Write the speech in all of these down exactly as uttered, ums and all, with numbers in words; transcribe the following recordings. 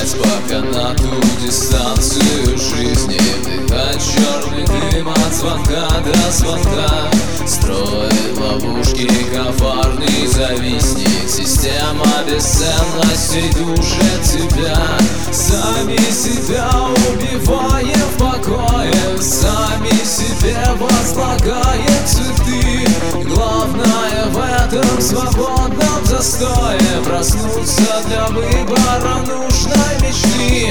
Сжигать по канату дистанцию жизни, вдыхать черный дым от звонка до звонка, строит ловушки коварный завистник. Система бесценностей душит тебя, сами себя убивая в покое, сами себе возлагая цветы. Главное в этом свободном застое проснуться для выбора нужной мечты.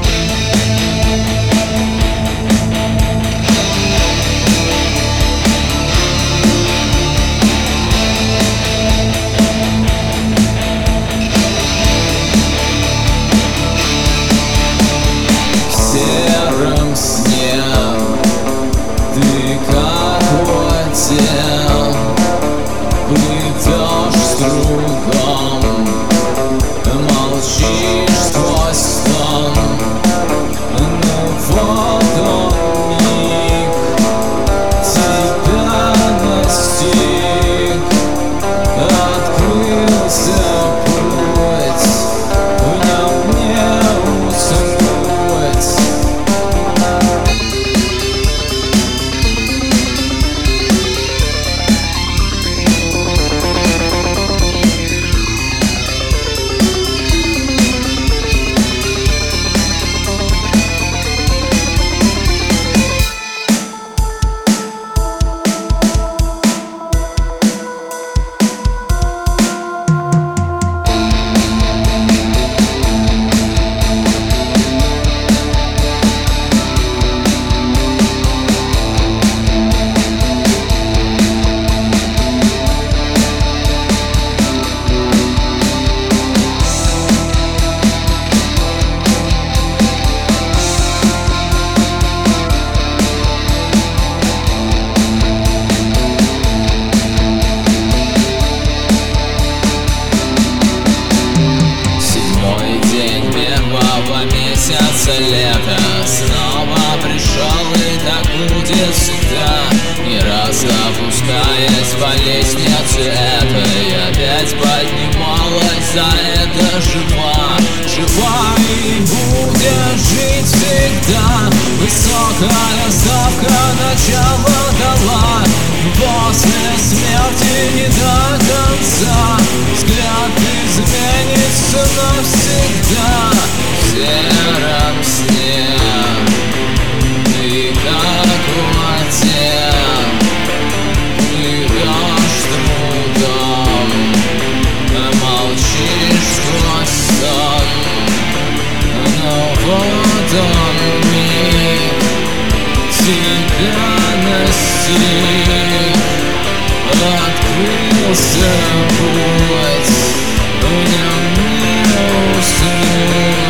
В сером сне ты как отдел, плетешь с другом, молчишь сквозь сон. Ну вот он миг тебя настиг, открылся путь, в нем не уснуть. Месяца лета снова пришел, и так будет всегда. Не раз опускаясь по лестнице этой, опять поднималась, за это жива. Жива и будет жить всегда. Высокая ставка начала дала, после смерти не до конца. Взгляд изменится навсегда. В сером сне ты как отдел, плывешь трудом, молчишь сквозь сон. Но вот он миг тебя настиг, открылся путь, в нем не уснуть.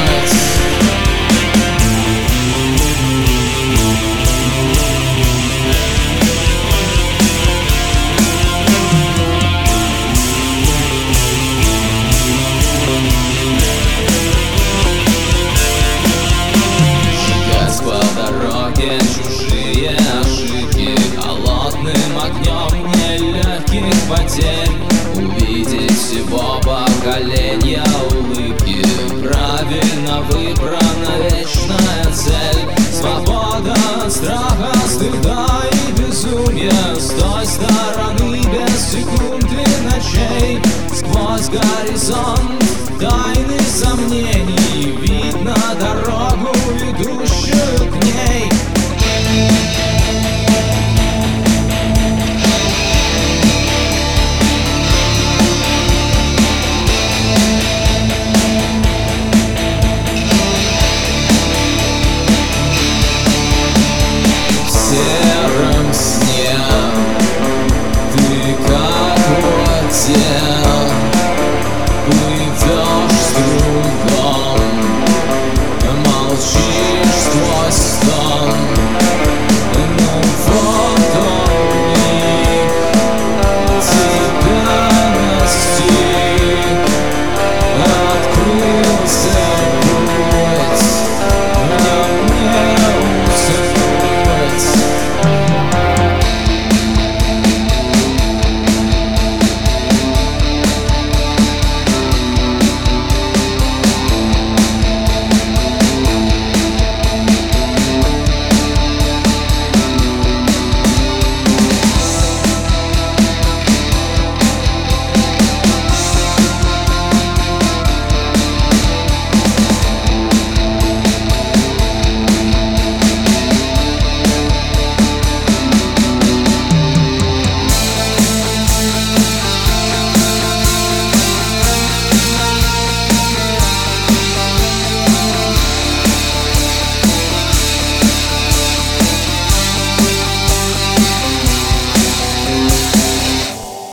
Чужие ошибки холодным огнем нелегких потерь, увидеть всего поколения улыбки. Правильно выбрана вечная цель, свобода от страха, стыда и безумия. С той стороны без секунды ночей, сквозь горизонт тайны сомнений, видно дорогу, ведущую к ней. В сером сне ты как отдел, плывешь с другом, молчишь сквозь сон. Ну вот он миг тебя настиг, открылся